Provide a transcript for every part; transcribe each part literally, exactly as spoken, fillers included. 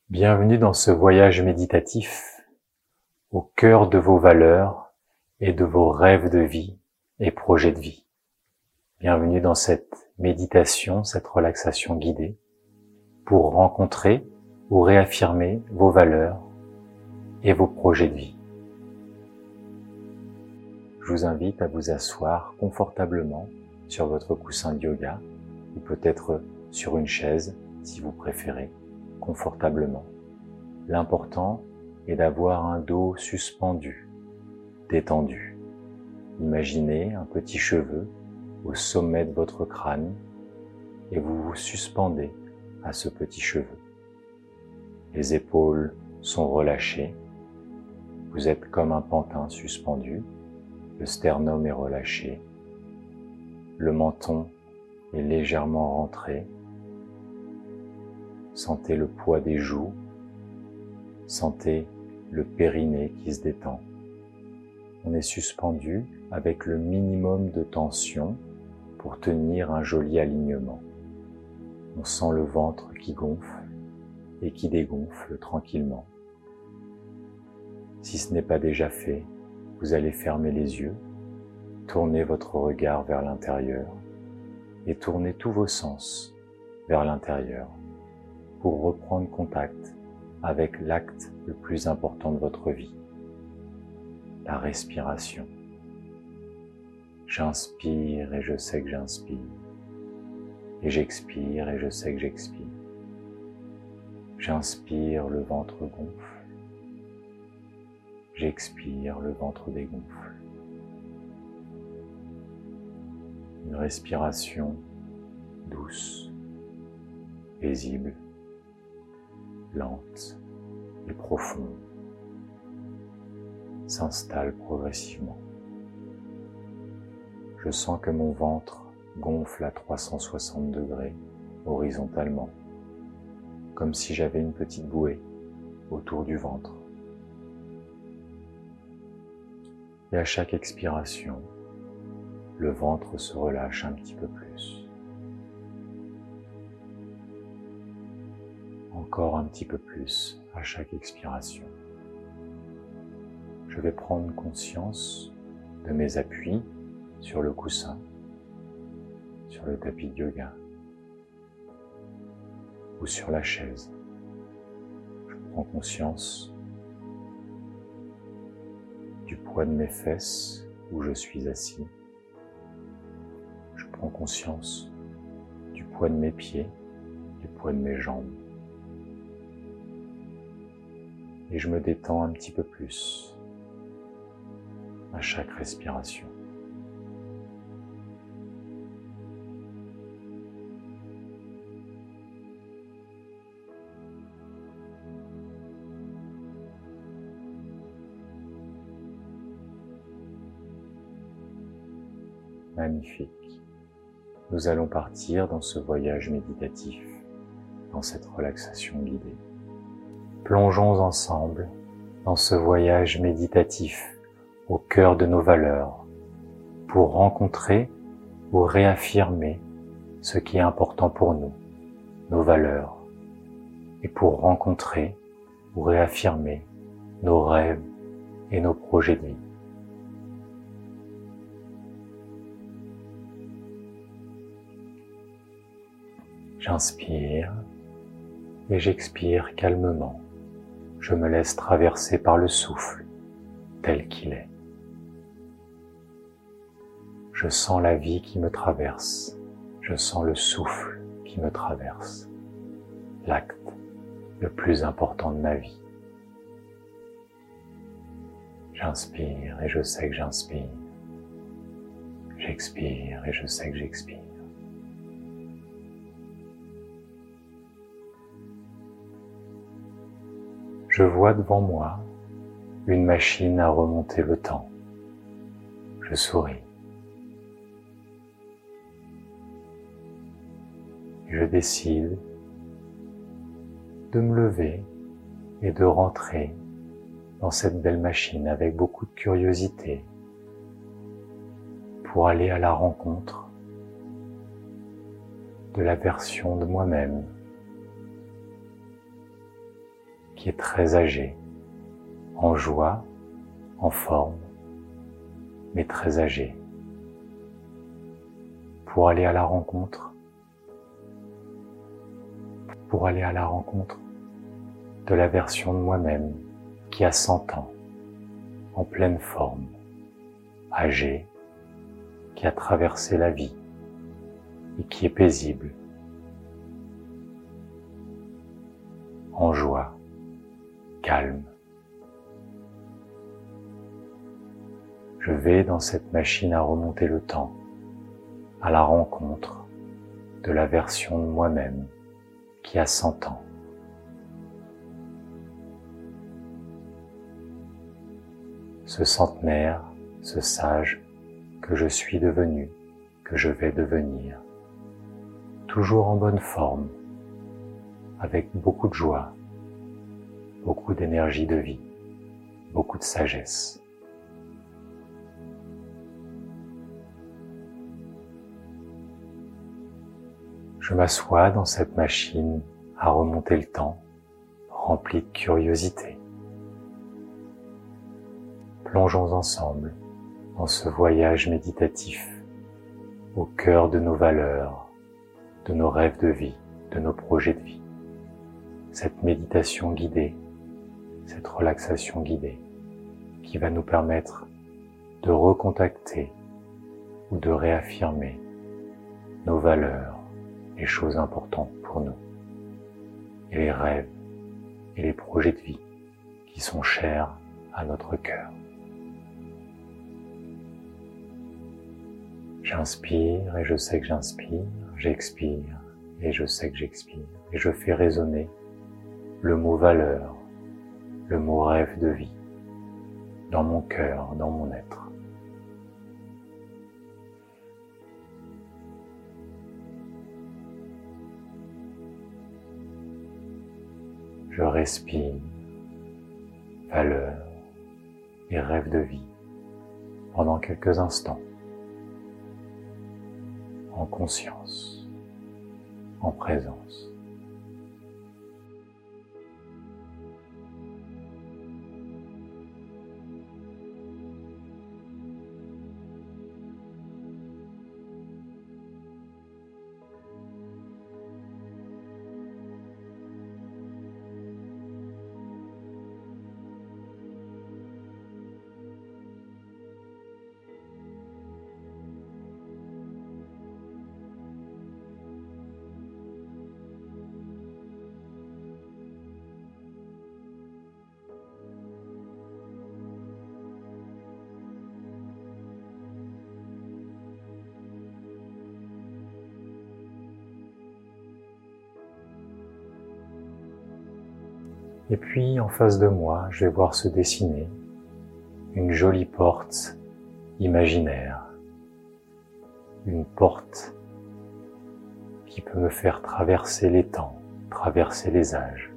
Bienvenue dans ce voyage méditatif au cœur de vos valeurs et de vos rêves de vie et projets de vie. Bienvenue dans cette méditation, cette relaxation guidée pour rencontrer ou réaffirmer vos valeurs et vos projets de vie. Je vous invite à vous asseoir confortablement sur votre coussin de yoga ou peut-être sur une chaise si vous préférez, confortablement. L'important est d'avoir un dos suspendu, détendu. Imaginez un petit cheveu au sommet de votre crâne et vous vous suspendez à ce petit cheveu. Les épaules sont relâchées. Vous êtes comme un pantin suspendu. Le sternum est relâché. Le menton est légèrement rentré. Sentez le poids des joues. Sentez le périnée qui se détend. On est suspendu avec le minimum de tension pour tenir un joli alignement. On sent le ventre qui gonfle et qui dégonfle tranquillement. Si ce n'est pas déjà fait, vous allez fermer les yeux, tourner votre regard vers l'intérieur et tourner tous vos sens vers l'intérieur pour reprendre contact avec l'acte le plus important de votre vie, la respiration. J'inspire et je sais que j'inspire, et j'expire et je sais que j'expire. J'inspire, le ventre gonfle. J'expire, le ventre dégonfle. Une respiration douce, paisible, lente et profonde s'installe progressivement. Je sens que mon ventre gonfle à trois cent soixante degrés horizontalement, comme si j'avais une petite bouée autour du ventre. Et à chaque expiration, le ventre se relâche un petit peu plus. Encore un petit peu plus à chaque expiration. Je vais prendre conscience de mes appuis sur le coussin, sur le tapis de yoga ou sur la chaise. Je prends conscience du poids de mes fesses où je suis assis. Je prends conscience du poids de mes pieds, du poids de mes jambes. Et je me détends un petit peu plus à chaque respiration. Magnifique. Nous allons partir dans ce voyage méditatif, dans cette relaxation guidée. Plongeons ensemble dans ce voyage méditatif au cœur de nos valeurs pour rencontrer ou réaffirmer ce qui est important pour nous, nos valeurs, et pour rencontrer ou réaffirmer nos rêves et nos projets de vie. J'inspire et j'expire calmement. Je me laisse traverser par le souffle tel qu'il est. Je sens la vie qui me traverse. Je sens le souffle qui me traverse. L'acte le plus important de ma vie. J'inspire et je sais que j'inspire. J'expire et je sais que j'expire. Je vois devant moi une machine à remonter le temps. Je souris. Je décide de me lever et de rentrer dans cette belle machine avec beaucoup de curiosité pour aller à la rencontre de la version de moi-même qui est très âgé, en joie, en forme, mais très âgé, pour aller à la rencontre, pour aller à la rencontre de la version de moi-même qui a cent ans, en pleine forme, âgé, qui a traversé la vie et qui est paisible, en joie, calme. Je vais dans cette machine à remonter le temps, à la rencontre de la version de moi-même qui a cent ans. Ce centenaire, ce sage que je suis devenu, que je vais devenir, toujours en bonne forme, avec beaucoup de joie, beaucoup d'énergie de vie, beaucoup de sagesse. Je m'assois dans cette machine à remonter le temps, remplie de curiosité. Plongeons ensemble dans ce voyage méditatif au cœur de nos valeurs, de nos rêves de vie, de nos projets de vie. Cette méditation guidée, cette relaxation guidée qui va nous permettre de recontacter ou de réaffirmer nos valeurs, les choses importantes pour nous et les rêves et les projets de vie qui sont chers à notre cœur. J'inspire et je sais que j'inspire, j'expire et je sais que j'expire, et je fais résonner le mot valeur, le mot rêve de vie, dans mon cœur, dans mon être. Je respire valeur et rêve de vie pendant quelques instants, en conscience, en présence. Et puis, en face de moi, je vais voir se dessiner une jolie porte imaginaire. Une porte qui peut me faire traverser les temps, traverser les âges.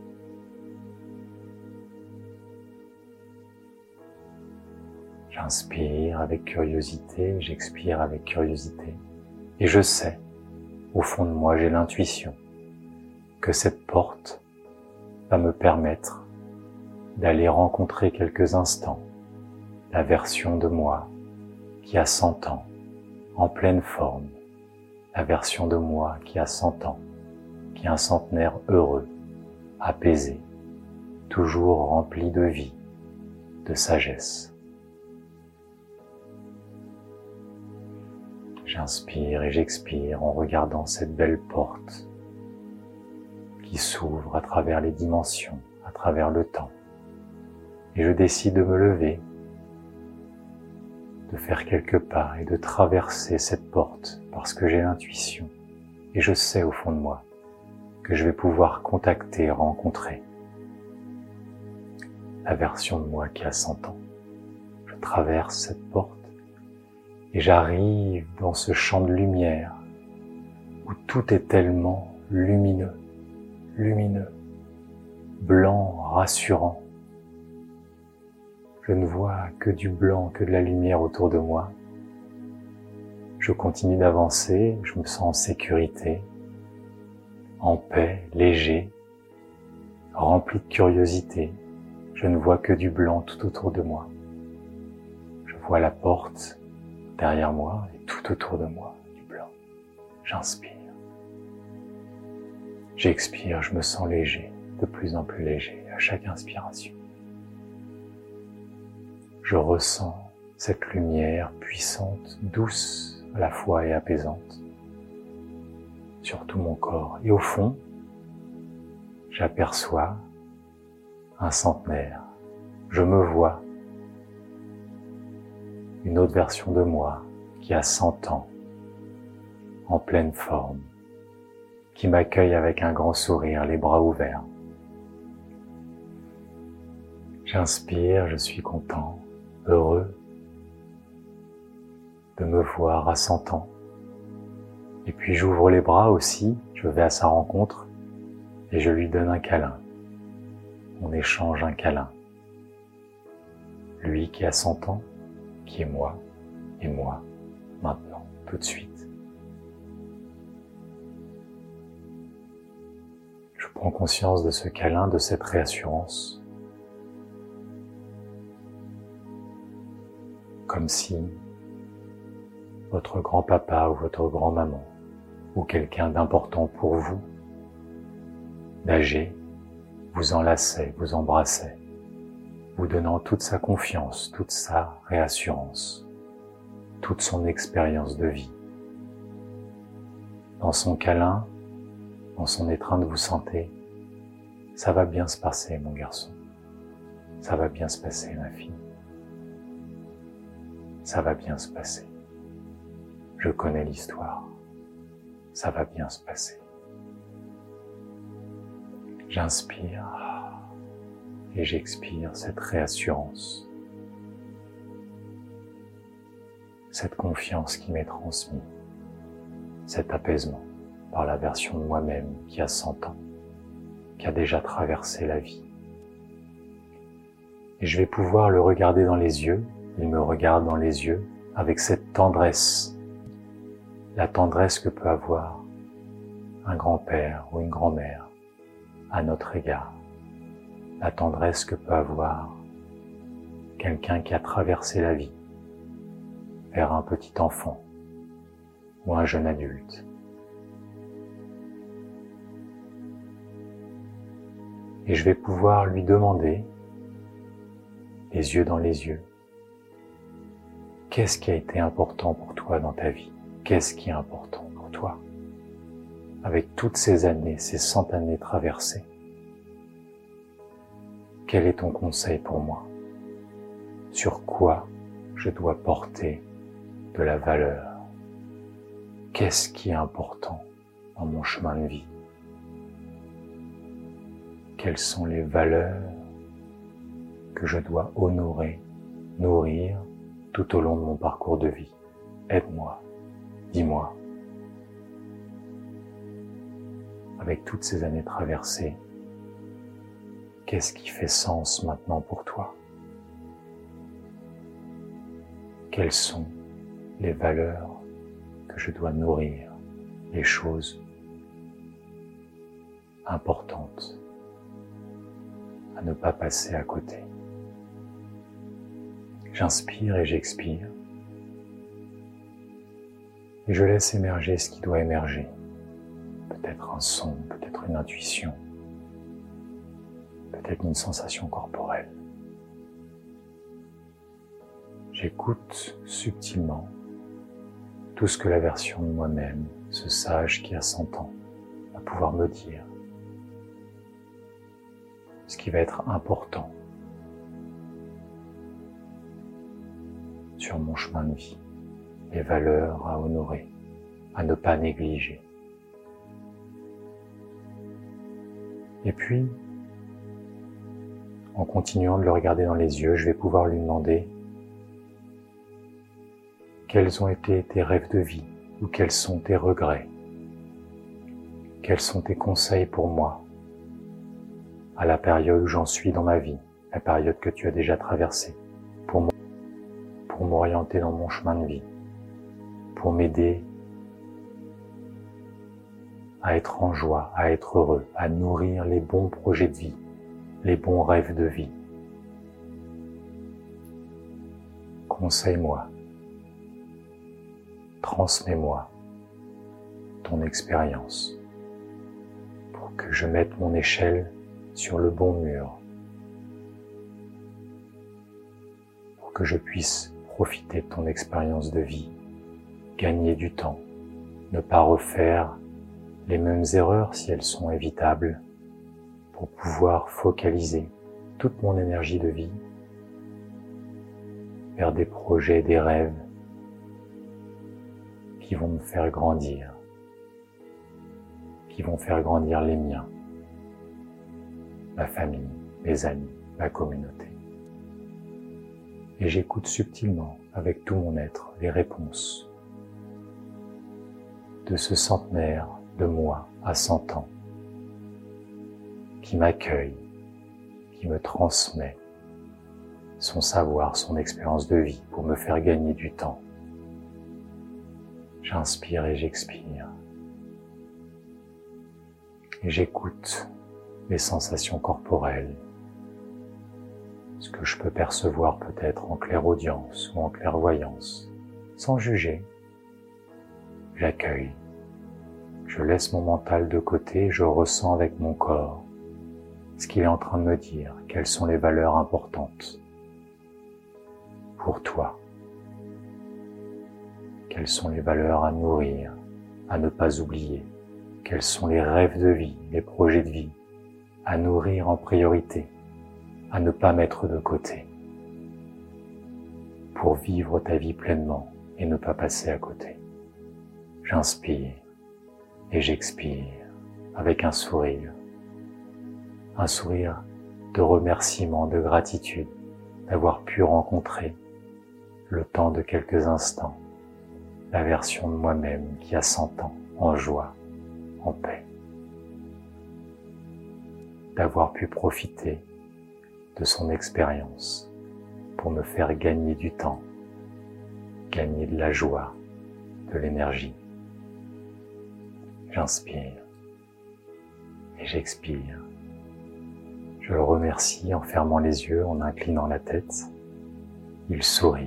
J'inspire avec curiosité, j'expire avec curiosité. Et je sais, au fond de moi, j'ai l'intuition que cette porte va me permettre d'aller rencontrer quelques instants la version de moi qui a cent ans, en pleine forme, la version de moi qui a cent ans, qui est un centenaire heureux, apaisé, toujours rempli de vie, de sagesse. J'inspire et j'expire en regardant cette belle porte qui s'ouvre à travers les dimensions, à travers le temps. Et je décide de me lever, de faire quelques pas et de traverser cette porte parce que j'ai l'intuition et je sais au fond de moi que je vais pouvoir contacter, rencontrer la version de moi qui a cent ans. Je traverse cette porte et j'arrive dans ce champ de lumière où tout est tellement lumineux. lumineux, blanc, rassurant. Je ne vois que du blanc, que de la lumière autour de moi. Je continue d'avancer, je me sens en sécurité, en paix, léger, rempli de curiosité. Je ne vois que du blanc tout autour de moi. Je vois la porte derrière moi et tout autour de moi, du blanc. J'inspire. J'expire, je me sens léger, de plus en plus léger à chaque inspiration. Je ressens cette lumière puissante, douce à la fois et apaisante sur tout mon corps. Et au fond, j'aperçois un centenaire. Je me vois, une autre version de moi qui a cent ans, en pleine forme, qui m'accueille avec un grand sourire, les bras ouverts. J'inspire, je suis content, heureux de me voir à cent ans. Et puis j'ouvre les bras aussi, je vais à sa rencontre et je lui donne un câlin. On échange un câlin. Lui qui a cent ans, qui est moi, et moi, maintenant, tout de suite. Je prends conscience de ce câlin, de cette réassurance, comme si votre grand-papa ou votre grand-maman ou quelqu'un d'important pour vous, d'âgé, vous enlaçait, vous embrassait, vous donnant toute sa confiance, toute sa réassurance, toute son expérience de vie. Dans son câlin, dans son étreinte, vous sentez, ça va bien se passer, mon garçon. Ça va bien se passer, ma fille. Ça va bien se passer. Je connais l'histoire. Ça va bien se passer. J'inspire et j'expire cette réassurance, cette confiance qui m'est transmise, cet apaisement par la version de moi-même qui a cent ans, qui a déjà traversé la vie. Et je vais pouvoir le regarder dans les yeux, il me regarde dans les yeux avec cette tendresse, la tendresse que peut avoir un grand-père ou une grand-mère à notre égard, la tendresse que peut avoir quelqu'un qui a traversé la vie vers un petit enfant ou un jeune adulte. Et je vais pouvoir lui demander, les yeux dans les yeux, qu'est-ce qui a été important pour toi dans ta vie? Qu'est-ce qui est important pour toi? Avec toutes ces années, ces cent années traversées, quel est ton conseil pour moi? Sur quoi je dois porter de la valeur? Qu'est-ce qui est important dans mon chemin de vie? Quelles sont les valeurs que je dois honorer, nourrir tout au long de mon parcours de vie? Aide-moi, dis-moi. Avec toutes ces années traversées, qu'est-ce qui fait sens maintenant pour toi? Quelles sont les valeurs que je dois nourrir, les choses importantes à ne pas passer à côté? J'inspire et j'expire et je laisse émerger ce qui doit émerger. Peut-être un son, peut-être une intuition, peut-être une sensation corporelle. J'écoute subtilement tout ce que la version de moi-même, ce sage qui a cent ans, va pouvoir me dire. Ce qui va être important sur mon chemin de vie, les valeurs à honorer, à ne pas négliger. Et puis, en continuant de le regarder dans les yeux, je vais pouvoir lui demander quels ont été tes rêves de vie ou quels sont tes regrets, quels sont tes conseils pour moi à la période où j'en suis dans ma vie, la période que tu as déjà traversée, pour pour m'orienter dans mon chemin de vie, pour m'aider à être en joie, à être heureux, à nourrir les bons projets de vie les bons rêves de vie. Conseille-moi, transmets-moi ton expérience pour que je mette mon échelle sur le bon mur, pour que je puisse profiter de ton expérience de vie, gagner du temps, ne pas refaire les mêmes erreurs si elles sont évitables, pour pouvoir focaliser toute mon énergie de vie vers des projets, des rêves qui vont me faire grandir, qui vont faire grandir les miens, ma famille, mes amis, ma communauté. Et j'écoute subtilement, avec tout mon être, les réponses de ce centenaire de moi à cent ans, qui m'accueille, qui me transmet son savoir, son expérience de vie pour me faire gagner du temps. J'inspire et j'expire. Et j'écoute les sensations corporelles, ce que je peux percevoir peut-être en clairaudience ou en clairvoyance, sans juger. J'accueille. Je laisse mon mental de côté, je ressens avec mon corps ce qu'il est en train de me dire, quelles sont les valeurs importantes pour toi, quelles sont les valeurs à nourrir, à ne pas oublier, quels sont les rêves de vie, les projets de vie à nourrir en priorité, à ne pas mettre de côté, pour vivre ta vie pleinement et ne pas passer à côté. J'inspire et j'expire avec un sourire, un sourire de remerciement, de gratitude d'avoir pu rencontrer le temps de quelques instants, la version de moi-même qui a cent ans, en joie, en paix. D'avoir pu profiter de son expérience pour me faire gagner du temps, gagner de la joie, de l'énergie. J'inspire et j'expire. Je le remercie en fermant les yeux, en inclinant la tête. Il sourit.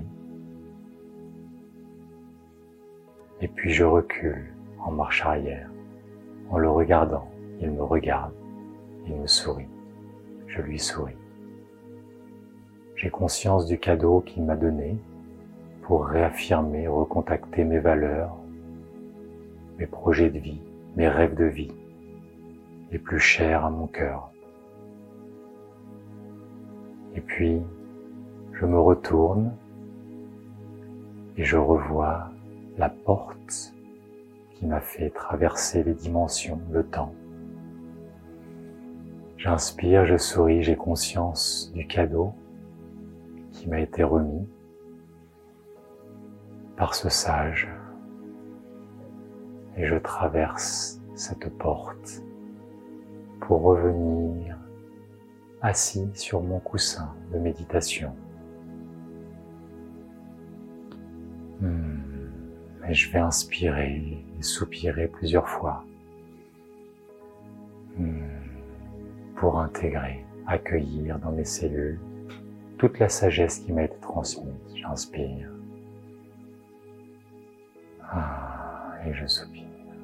Et puis je recule en marche arrière. En le regardant, il me regarde, il me sourit. Je lui souris. J'ai conscience du cadeau qu'il m'a donné pour réaffirmer, recontacter mes valeurs, mes projets de vie, mes rêves de vie, les plus chers à mon cœur. Et puis, je me retourne et je revois la porte qui m'a fait traverser les dimensions, le temps. J'inspire, je souris, j'ai conscience du cadeau qui m'a été remis par ce sage. Et je traverse cette porte pour revenir assis sur mon coussin de méditation. Hmm. Et je vais inspirer et soupirer plusieurs fois hmm. pour intégrer, accueillir dans mes cellules toute la sagesse qui m'a été transmise. J'inspire ah, et je soupire.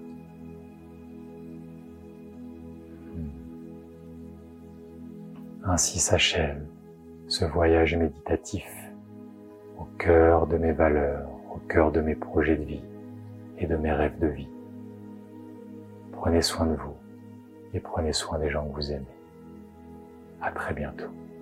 Ainsi s'achève ce voyage méditatif au cœur de mes valeurs, au cœur de mes projets de vie et de mes rêves de vie. Prenez soin de vous et prenez soin des gens que vous aimez. À très bientôt.